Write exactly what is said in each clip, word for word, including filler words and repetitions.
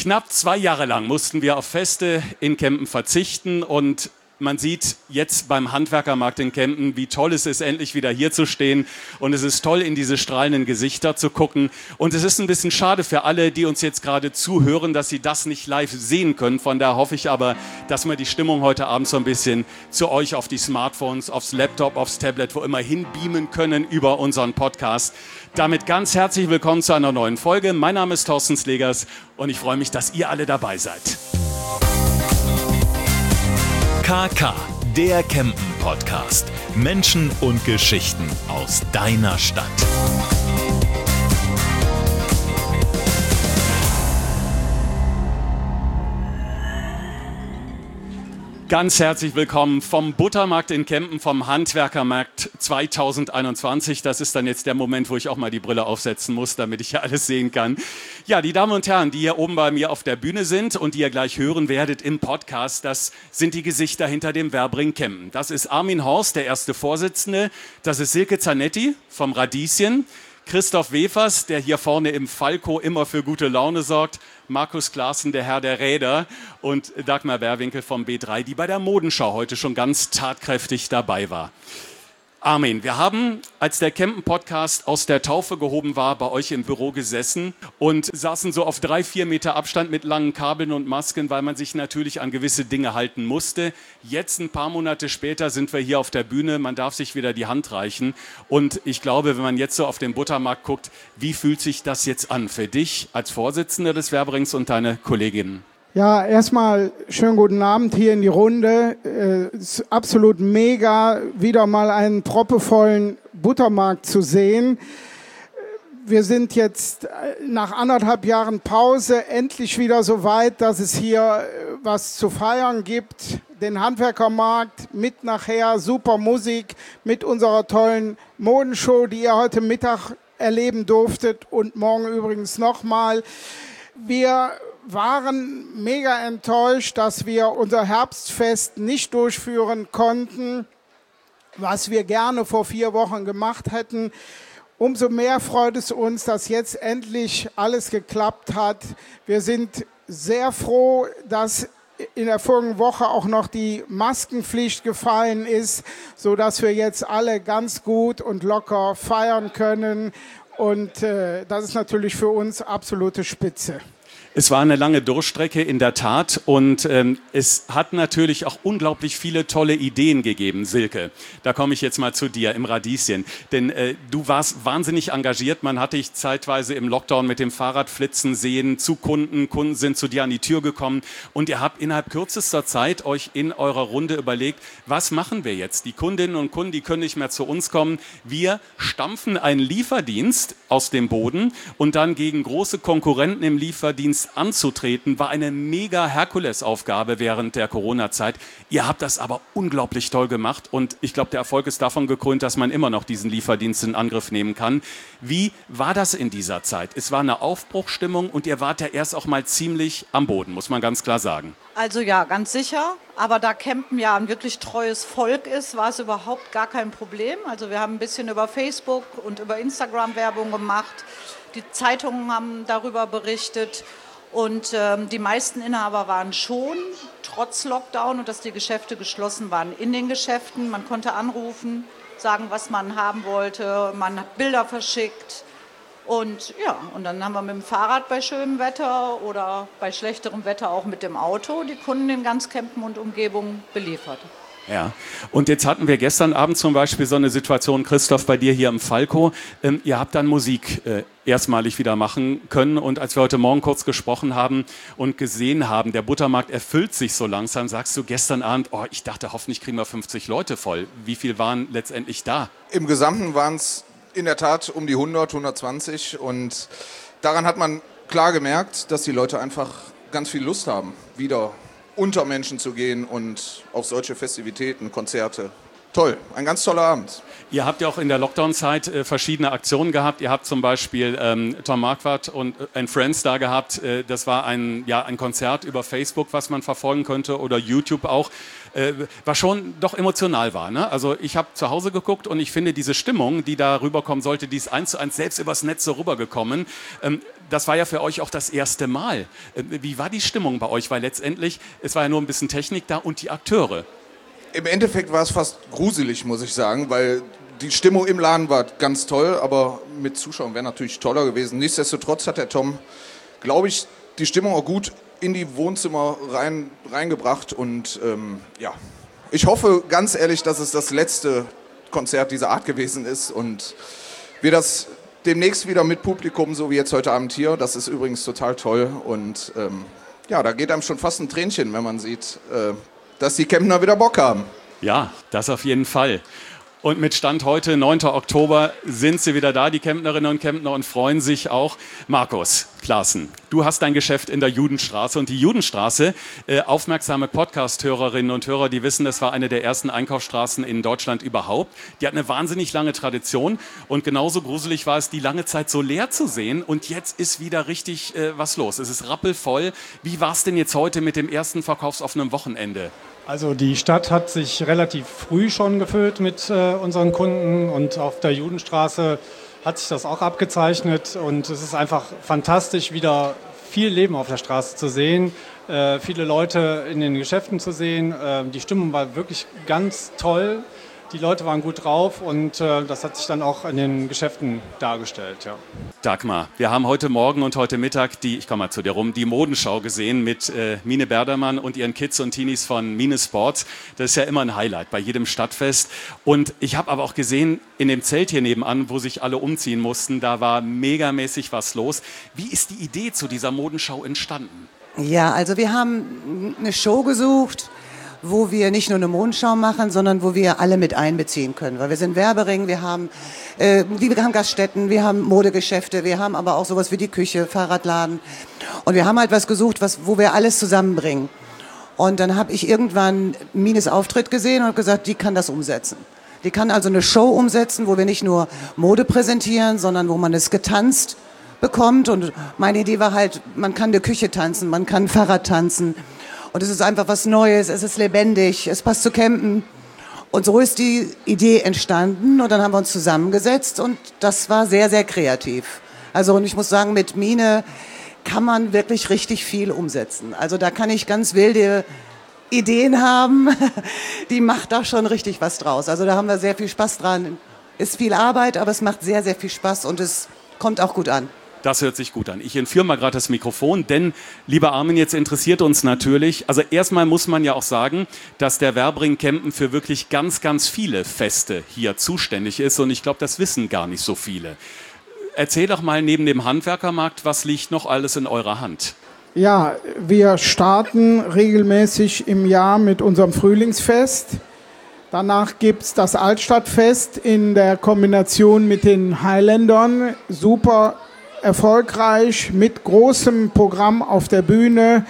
Knapp zwei Jahre lang mussten wir auf Feste in Kempen verzichten und man sieht jetzt beim Handwerkermarkt in Kempen, wie toll es ist, endlich wieder hier zu stehen. Und es ist toll, in diese strahlenden Gesichter zu gucken. Und es ist ein bisschen schade für alle, die uns jetzt gerade zuhören, dass sie das nicht live sehen können. Von daher hoffe ich aber, dass wir die Stimmung heute Abend so ein bisschen zu euch auf die Smartphones, aufs Laptop, aufs Tablet, wo immer hin beamen können über unseren Podcast. Damit ganz herzlich willkommen zu einer neuen Folge. Mein Name ist Thorsten Slegers und ich freue mich, dass ihr alle dabei seid. K K, der Kempen-Podcast. Menschen und Geschichten aus deiner Stadt. Ganz herzlich willkommen vom Buttermarkt in Kempen, vom Handwerkermarkt zweitausendeinundzwanzig. Das ist dann jetzt der Moment, wo ich auch mal die Brille aufsetzen muss, damit ich ja alles sehen kann. Ja, die Damen und Herren, die hier oben bei mir auf der Bühne sind und die ihr gleich hören werdet im Podcast, das sind die Gesichter hinter dem Werbring Kempen. Das ist Armin Horst, der erste Vorsitzende. Das ist Silke Zanetti vom Radieschen. Christoph Wefers, der hier vorne im Falco immer für gute Laune sorgt. Markus Klaassen, der Herr der Räder. Und Dagmar Werwinkel vom B drei, die bei der Modenschau heute schon ganz tatkräftig dabei war. Armin, wir haben, als der Kempen-Podcast aus der Taufe gehoben war, bei euch im Büro gesessen und saßen so auf drei, vier Meter Abstand mit langen Kabeln und Masken, weil man sich natürlich an gewisse Dinge halten musste. Jetzt, ein paar Monate später, sind wir hier auf der Bühne. Man darf sich wieder die Hand reichen. Und ich glaube, wenn man jetzt so auf den Buttermarkt guckt, wie fühlt sich das jetzt an für dich als Vorsitzender des Werbrings und deine Kolleginnen? Ja, erstmal schönen guten Abend hier in die Runde. Äh, ist absolut mega, wieder mal einen proppevollen Buttermarkt zu sehen. Wir sind jetzt nach anderthalb Jahren Pause endlich wieder so weit, dass es hier was zu feiern gibt. Den Handwerkermarkt mit nachher super Musik, mit unserer tollen Modenshow, die ihr heute Mittag erleben durftet und morgen übrigens nochmal. Wir waren mega enttäuscht, dass wir unser Herbstfest nicht durchführen konnten, was wir gerne vor vier Wochen gemacht hätten. Umso mehr freut es uns, dass jetzt endlich alles geklappt hat. Wir sind sehr froh, dass in der vorigen Woche auch noch die Maskenpflicht gefallen ist, sodass wir jetzt alle ganz gut und locker feiern können. Und äh, das ist natürlich für uns absolute Spitze. Es war eine lange Durchstrecke in der Tat und ähm, es hat natürlich auch unglaublich viele tolle Ideen gegeben, Silke. Da komme ich jetzt mal zu dir im Radieschen, denn äh, du warst wahnsinnig engagiert. Man hat dich zeitweise im Lockdown mit dem Fahrrad flitzen sehen zu Kunden. Kunden sind zu dir an die Tür gekommen und ihr habt innerhalb kürzester Zeit euch in eurer Runde überlegt, was machen wir jetzt? Die Kundinnen und Kunden, die können nicht mehr zu uns kommen. Wir stampfen einen Lieferdienst aus dem Boden und dann gegen große Konkurrenten im Lieferdienst anzutreten, war eine mega Herkulesaufgabe während der Corona-Zeit. Ihr habt das aber unglaublich toll gemacht und ich glaube, der Erfolg ist davon gekrönt, dass man immer noch diesen Lieferdienst in Angriff nehmen kann. Wie war das in dieser Zeit? Es war eine Aufbruchsstimmung und ihr wart ja erst auch mal ziemlich am Boden, muss man ganz klar sagen. Also ja, ganz sicher. Aber da Kempen ja ein wirklich treues Volk ist, war es überhaupt gar kein Problem. Also wir haben ein bisschen über Facebook und über Instagram Werbung gemacht. Die Zeitungen haben darüber berichtet. Und ähm, die meisten Inhaber waren schon, trotz Lockdown und dass die Geschäfte geschlossen waren, in den Geschäften. Man konnte anrufen, sagen, was man haben wollte. Man hat Bilder verschickt. Und ja, und dann haben wir mit dem Fahrrad bei schönem Wetter oder bei schlechterem Wetter auch mit dem Auto die Kunden in ganz Kempen und Umgebung beliefert. Ja, und jetzt hatten wir gestern Abend zum Beispiel so eine Situation, Christoph, bei dir hier im Falco. Ähm, ihr habt dann Musik äh, erstmalig wieder machen können und als wir heute Morgen kurz gesprochen haben und gesehen haben, der Buttermarkt erfüllt sich so langsam, sagst du gestern Abend, oh, ich dachte, hoffentlich kriegen wir fünfzig Leute voll. Wie viel waren letztendlich da? Im Gesamten waren es in der Tat um die hundert, hundertzwanzig und daran hat man klar gemerkt, dass die Leute einfach ganz viel Lust haben, wieder unter Menschen zu gehen und auf solche Festivitäten, Konzerte toll, ein ganz toller Abend. Ihr habt ja auch in der Lockdown-Zeit äh, verschiedene Aktionen gehabt. Ihr habt zum Beispiel ähm, Tom Marquardt und äh, Friends da gehabt. Äh, das war ein, ja, ein Konzert über Facebook, was man verfolgen könnte, oder YouTube auch, äh, was schon doch emotional war. Ne? Also ich habe zu Hause geguckt und ich finde, diese Stimmung, die da rüberkommen sollte, die ist eins zu eins selbst übers Netz so rübergekommen. Ähm, das war ja für euch auch das erste Mal. Äh, wie war die Stimmung bei euch? Weil letztendlich, es war ja nur ein bisschen Technik da und die Akteure. Im Endeffekt war es fast gruselig, muss ich sagen, weil die Stimmung im Laden war ganz toll, aber mit Zuschauern wäre natürlich toller gewesen. Nichtsdestotrotz hat der Tom, glaube ich, die Stimmung auch gut in die Wohnzimmer rein, reingebracht. Und ähm, ja, ich hoffe ganz ehrlich, dass es das letzte Konzert dieser Art gewesen ist und wir das demnächst wieder mit Publikum, so wie jetzt heute Abend hier. Das ist übrigens total toll und ähm, ja, da geht einem schon fast ein Tränchen, wenn man sieht, äh, dass die Kemptner wieder Bock haben. Ja, das auf jeden Fall. Und mit Stand heute, neunten Oktober, sind sie wieder da, die Kemptnerinnen und Kemptner, und freuen sich auch. Markus Klaassen, du hast dein Geschäft in der Judenstraße. Und die Judenstraße, äh, aufmerksame Podcast-Hörerinnen und Hörer, die wissen, das war eine der ersten Einkaufsstraßen in Deutschland überhaupt. Die hat eine wahnsinnig lange Tradition. Und genauso gruselig war es, die lange Zeit so leer zu sehen. Und jetzt ist wieder richtig äh, was los. Es ist rappelvoll. Wie war es denn jetzt heute mit dem ersten verkaufsoffenen Wochenende? Also die Stadt hat sich relativ früh schon gefüllt mit äh, unseren Kunden und auf der Judenstraße hat sich das auch abgezeichnet und es ist einfach fantastisch, wieder viel Leben auf der Straße zu sehen, äh, viele Leute in den Geschäften zu sehen. Äh, die Stimmung war wirklich ganz toll, die Leute waren gut drauf und äh, das hat sich dann auch in den Geschäften dargestellt. Ja. Dagmar, wir haben heute Morgen und heute Mittag die, ich komme mal zu dir rum, die Modenschau gesehen mit äh, Mine Berdermann und ihren Kids und Teenies von Mine Sports. Das ist ja immer ein Highlight bei jedem Stadtfest. Und ich habe aber auch gesehen, in dem Zelt hier nebenan, wo sich alle umziehen mussten, da war megamäßig was los. Wie ist die Idee zu dieser Modenschau entstanden? Ja, also wir haben eine Show gesucht, wo wir nicht nur eine Modenschau machen, sondern wo wir alle mit einbeziehen können. Weil wir sind Werbering, wir haben, äh, wir haben Gaststätten, wir haben Modegeschäfte, wir haben aber auch sowas wie die Küche, Fahrradladen. Und wir haben halt was gesucht, was, wo wir alles zusammenbringen. Und dann habe ich irgendwann Mines Auftritt gesehen und gesagt, die kann das umsetzen. Die kann also eine Show umsetzen, wo wir nicht nur Mode präsentieren, sondern wo man es getanzt bekommt. Und meine Idee war halt, man kann in der Küche tanzen, man kann Fahrrad tanzen. Und es ist einfach was Neues, es ist lebendig, es passt zu Campen. Und so ist die Idee entstanden und dann haben wir uns zusammengesetzt und das war sehr, sehr kreativ. Also und ich muss sagen, mit Mine kann man wirklich richtig viel umsetzen. Also da kann ich ganz wilde Ideen haben, die macht da schon richtig was draus. Also da haben wir sehr viel Spaß dran. Ist viel Arbeit, aber es macht sehr, sehr viel Spaß und es kommt auch gut an. Das hört sich gut an. Ich entführe mal gerade das Mikrofon, denn, lieber Armin, jetzt interessiert uns natürlich, also erstmal muss man ja auch sagen, dass der Werbring Kempen für wirklich ganz, ganz viele Feste hier zuständig ist und ich glaube, das wissen gar nicht so viele. Erzähl doch mal neben dem Handwerkermarkt, was liegt noch alles in eurer Hand? Ja, wir starten regelmäßig im Jahr mit unserem Frühlingsfest. Danach gibt es das Altstadtfest in der Kombination mit den Highlandern. Super erfolgreich, mit großem Programm auf der Bühne.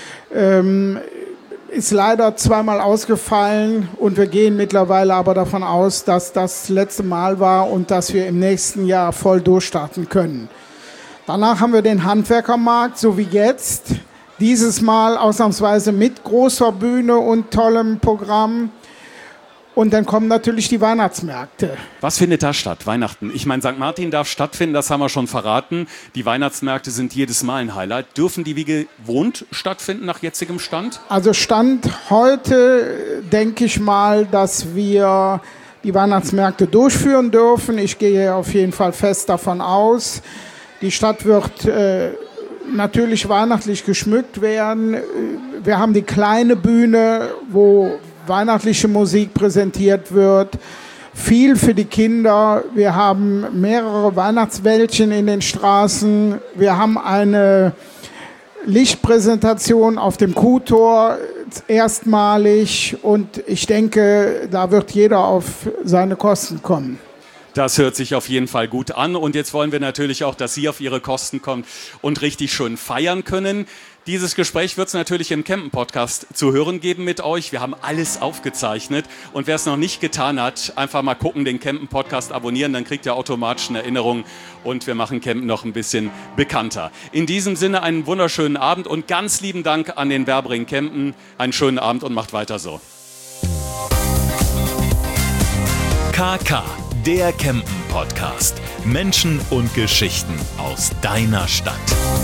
Ähm, ist leider zweimal ausgefallen und wir gehen mittlerweile aber davon aus, dass das letzte Mal war und dass wir im nächsten Jahr voll durchstarten können. Danach haben wir den Handwerkermarkt, so wie jetzt. Dieses Mal ausnahmsweise mit großer Bühne und tollem Programm. Und dann kommen natürlich die Weihnachtsmärkte. Was findet da statt? Weihnachten. Ich meine, Sankt Martin darf stattfinden, das haben wir schon verraten. Die Weihnachtsmärkte sind jedes Mal ein Highlight. Dürfen die wie gewohnt stattfinden nach jetzigem Stand? Also Stand heute denke ich mal, dass wir die Weihnachtsmärkte durchführen dürfen. Ich gehe auf jeden Fall fest davon aus. Die Stadt wird äh, natürlich weihnachtlich geschmückt werden. Wir haben die kleine Bühne, wo weihnachtliche Musik präsentiert wird, viel für die Kinder. Wir haben mehrere Weihnachtswäldchen in den Straßen. Wir haben eine Lichtpräsentation auf dem Kuhtor erstmalig und ich denke, da wird jeder auf seine Kosten kommen. Das hört sich auf jeden Fall gut an. Und jetzt wollen wir natürlich auch, dass Sie auf Ihre Kosten kommt und richtig schön feiern können. Dieses Gespräch wird es natürlich im Campen-Podcast zu hören geben mit euch. Wir haben alles aufgezeichnet. Und wer es noch nicht getan hat, einfach mal gucken, den Campen-Podcast abonnieren. Dann kriegt ihr automatisch eine Erinnerung. Und wir machen Campen noch ein bisschen bekannter. In diesem Sinne einen wunderschönen Abend und ganz lieben Dank an den Werbring Campen. Einen schönen Abend und macht weiter so. K K, der Campen-Podcast. Menschen und Geschichten aus deiner Stadt.